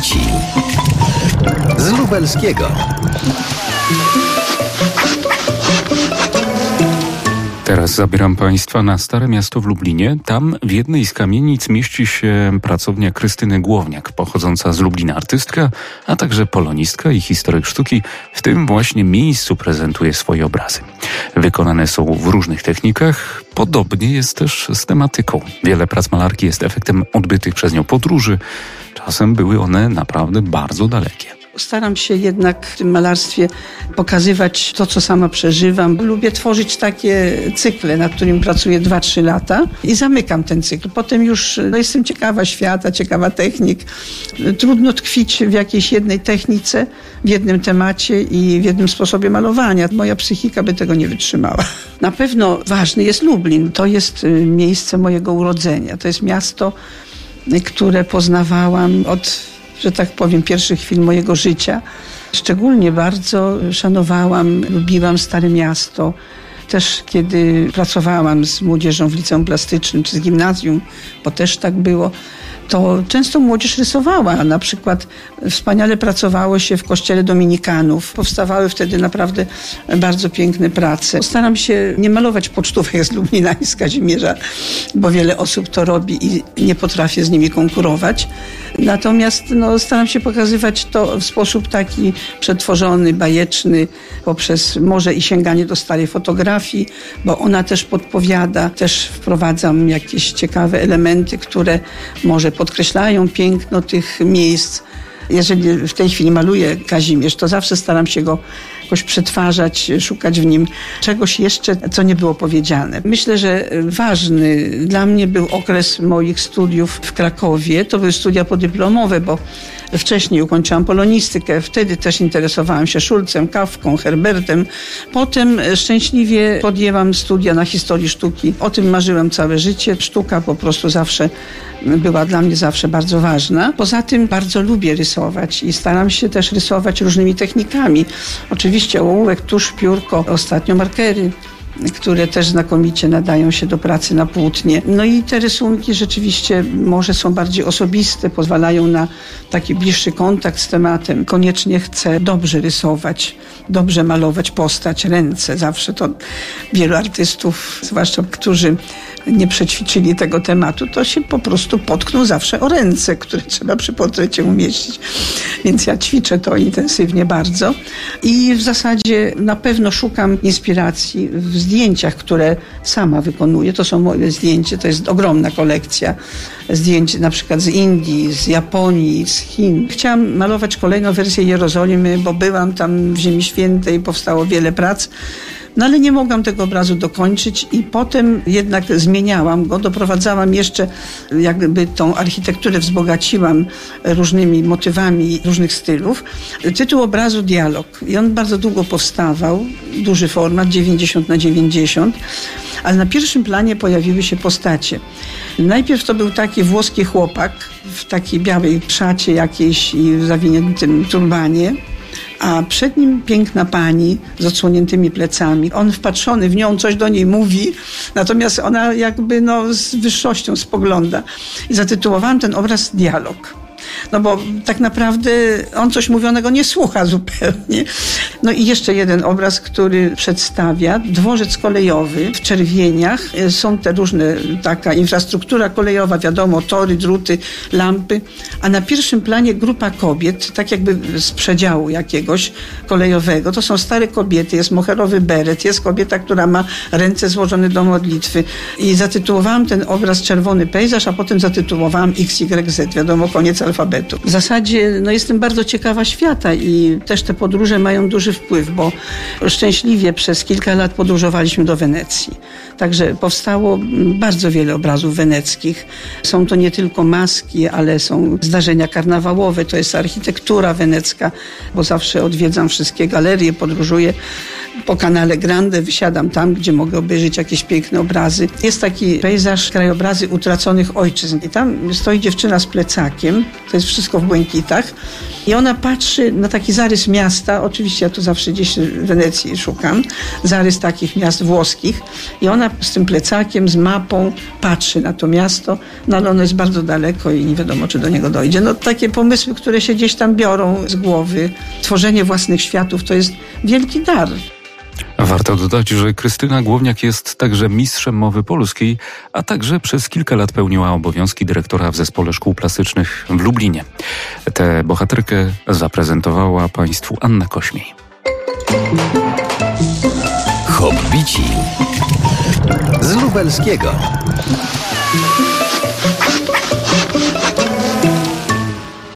Graffiti z lubelskiego. Teraz zabieram Państwa na Stare Miasto w Lublinie. Tam w jednej z kamienic mieści się pracownia Krystyny Głowniak, pochodząca z Lublina artystka, a także polonistka i historyk sztuki. W tym właśnie miejscu prezentuje swoje obrazy. Wykonane są w różnych technikach. Podobnie jest też z tematyką. Wiele prac malarki jest efektem odbytych przez nią podróży. Czasem były one naprawdę bardzo dalekie. Staram się jednak w tym malarstwie pokazywać to, co sama przeżywam. Lubię tworzyć takie cykle, nad którym pracuję 2-3 lata i zamykam ten cykl. Potem już jestem ciekawa świata, ciekawa technik. Trudno tkwić w jakiejś jednej technice, w jednym temacie i w jednym sposobie malowania. Moja psychika by tego nie wytrzymała. Na pewno ważny jest Lublin. To jest miejsce mojego urodzenia. To jest miasto, które poznawałam od, że tak powiem, pierwszych chwil mojego życia. Szczególnie bardzo szanowałam, lubiłam Stare Miasto. Też kiedy pracowałam z młodzieżą w liceum plastycznym czy z gimnazjum, bo też tak było, to często młodzież rysowała. Na przykład wspaniale pracowało się w kościele dominikanów. Powstawały wtedy naprawdę bardzo piękne prace. Staram się nie malować pocztówek z Lublina i z Kazimierza, bo wiele osób to robi i nie potrafię z nimi konkurować. Natomiast staram się pokazywać to w sposób taki przetworzony, bajeczny, poprzez może i sięganie do starej fotografii, bo ona też podpowiada. Też wprowadzam jakieś ciekawe elementy, które może podkreślają piękno tych miejsc. Jeżeli w tej chwili maluję Kazimierz, to zawsze staram się go jakoś przetwarzać, szukać w nim czegoś jeszcze, co nie było powiedziane. Myślę, że ważny dla mnie był okres moich studiów w Krakowie. To były studia podyplomowe, bo wcześniej ukończyłam polonistykę. Wtedy też interesowałam się Szulcem, Kafką, Herbertem. Potem szczęśliwie podjęłam studia na historii sztuki. O tym marzyłam całe życie. Sztuka po prostu zawsze była dla mnie bardzo ważna. Poza tym bardzo lubię rysować i staram się też rysować różnymi technikami. Oczywiście ołówek, tusz, piórko, ostatnio markery, które też znakomicie nadają się do pracy na płótnie. I te rysunki rzeczywiście może są bardziej osobiste, pozwalają na taki bliższy kontakt z tematem. Koniecznie chcę dobrze rysować, dobrze malować postać, ręce. Zawsze to wielu artystów, zwłaszcza którzy nie przećwiczyli tego tematu, to się po prostu potkną zawsze o ręce, które trzeba przy portrecie umieścić. Więc ja ćwiczę to intensywnie bardzo. I w zasadzie na pewno szukam inspiracji w zdjęciach, które sama wykonuję. To są moje zdjęcia, to jest ogromna kolekcja zdjęć na przykład z Indii, z Japonii, z Chin. Chciałam malować kolejną wersję Jerozolimy, bo byłam tam w Ziemi Świętej, powstało wiele prac. Ale nie mogłam tego obrazu dokończyć i potem jednak zmieniałam go, doprowadzałam jeszcze, jakby tą architekturę wzbogaciłam różnymi motywami różnych stylów. Tytuł obrazu Dialog i on bardzo długo powstawał, duży format, 90x90, ale na pierwszym planie pojawiły się postacie. Najpierw to był taki włoski chłopak w takiej białej szacie jakiejś i w zawiniętym turbanie, a przed nim piękna pani z odsłoniętymi plecami. On wpatrzony w nią coś do niej mówi, natomiast ona jakby z wyższością spogląda. I zatytułowałam ten obraz Dialog. Bo tak naprawdę on coś mówionego nie słucha zupełnie. I jeszcze jeden obraz, który przedstawia dworzec kolejowy w Czerwieniach. Są te różne, taka infrastruktura kolejowa, wiadomo, tory, druty, lampy, a na pierwszym planie grupa kobiet, tak jakby z przedziału jakiegoś kolejowego. To są stare kobiety, jest moherowy beret, jest kobieta, która ma ręce złożone do modlitwy. I zatytułowałam ten obraz Czerwony pejzaż, a potem zatytułowałam XYZ, wiadomo, koniec alfabetu. W zasadzie jestem bardzo ciekawa świata i też te podróże mają duży wpływ, bo szczęśliwie przez kilka lat podróżowaliśmy do Wenecji. Także powstało bardzo wiele obrazów weneckich. Są to nie tylko maski, ale są zdarzenia karnawałowe, to jest architektura wenecka, bo zawsze odwiedzam wszystkie galerie, podróżuję. po kanale Grande, wysiadam tam, gdzie mogę obejrzeć jakieś piękne obrazy. Jest taki pejzaż, krajobrazy utraconych ojczyzn. I tam stoi dziewczyna z plecakiem, to jest wszystko w błękitach. I ona patrzy na taki zarys miasta, oczywiście ja tu zawsze gdzieś w Wenecji szukam, zarys takich miast włoskich. I ona z tym plecakiem, z mapą patrzy na to miasto, no ale ono jest bardzo daleko i nie wiadomo, czy do niego dojdzie. No takie pomysły, które się gdzieś tam biorą z głowy. Tworzenie własnych światów to jest wielki dar. Warto dodać, że Krystyna Głowniak jest także mistrzem mowy polskiej, a także przez kilka lat pełniła obowiązki dyrektora w Zespole Szkół Plastycznych w Lublinie. Tę bohaterkę zaprezentowała Państwu Anna Kośmiej. Hobbici z lubelskiego.